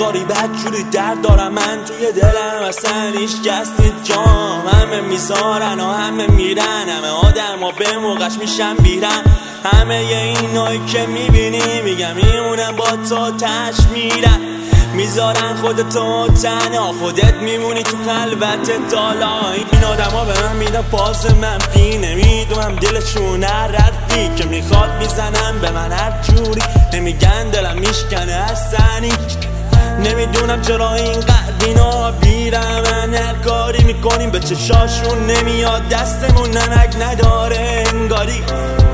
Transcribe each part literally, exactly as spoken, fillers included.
انگاری بدجوری درد دارم من توی دلم، اصلا هیچ کس نیست جام. همه میذارن و همه میرن، همه آدم ها به موقعش میشن بیرن. همه ی اینایی که میبینی میگم میمونن با تو تش میرن. میذارن خودتو تنها، خودت میمونی تو خلوت تالا. این آدم ها به من میدن پاس منفی، نمیدونم دلشون هر حرفی که میخواد میزنن به من هر جوری. نمیگن دلم میشکنه اصلا هیچ، نمیدونم چرا اینقدر اینا بیرمن. هر کاری میکنیم به چشاشون نمیاد، دستمون نمک نداره انگاری.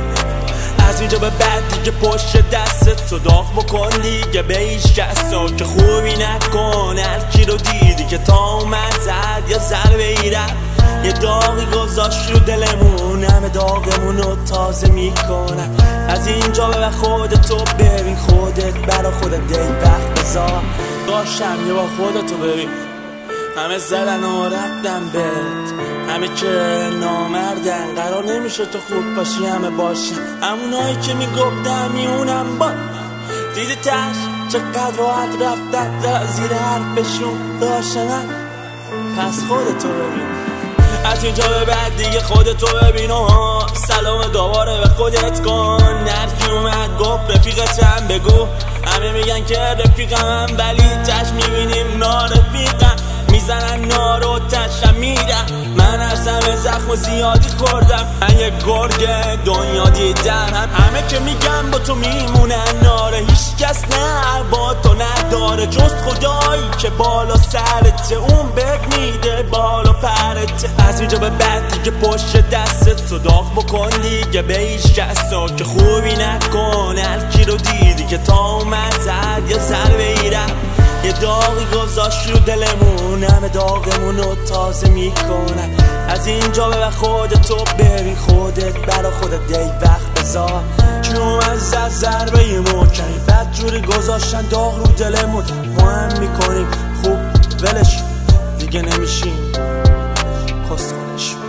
از اینجا به بعد دیگه پشت دستت تو داغ بکن دیگه به هیچ کسا که خوبی نکن. هر کی رو دیدی که تا اومد زد یا ضربه ای رفت، یه داغی گذاشت رو دلمون، همه داغمون رو تازه میکنن. از اینجا به بعد خودتو ببین، خودت برا خودت دی وقت بذار. داشتم یه با خودتو ببین، همه زدن و رفتن بهت، همه که نامردن. قرار نمیشه تو خوب باشی همه باشن، همونایی که میگفتم میونم با دیدی تش چقدر راحت رفتن در زیر حرفشون داشتن. پس خودتو ببین، از اینجا به بعد دیگه خودتو ببین و سلام دوباره به خودت کن. هرکی اومد گفت رفیقتم بگو، همه میگن که رفیقم ولی تش میبینیم نارفیقم. میزنن نار و تشم میرم، من هرسم زخم و زیادی خوردم. من یک گرگ دنیا دیدم، همه که میگن با تو میمونن ناره. هیچ کس نه با تو نداره جز خدایی که بالا سرته، اون بهت میده بالا پرته. از اینجا به بعد دیگه پشت دستت تو داغ بکن دیگه به هیچ کسا که خوبی نکن. هر کی رو دیدی که تا اومد زد یا ضربه ای رفت، یه داغی گذاشت رو دلمون، همه داغمون رو تازه میکنن. از اینجا به بعد خودتو ببین، خودت برا خودت دی وقت بذار. که اومد زد ضربه محکمی، بد جوری گذاشتن داغ رو دلمون. ما هم میکنیم خوب ولش دیگه نمیشیم کس خودش.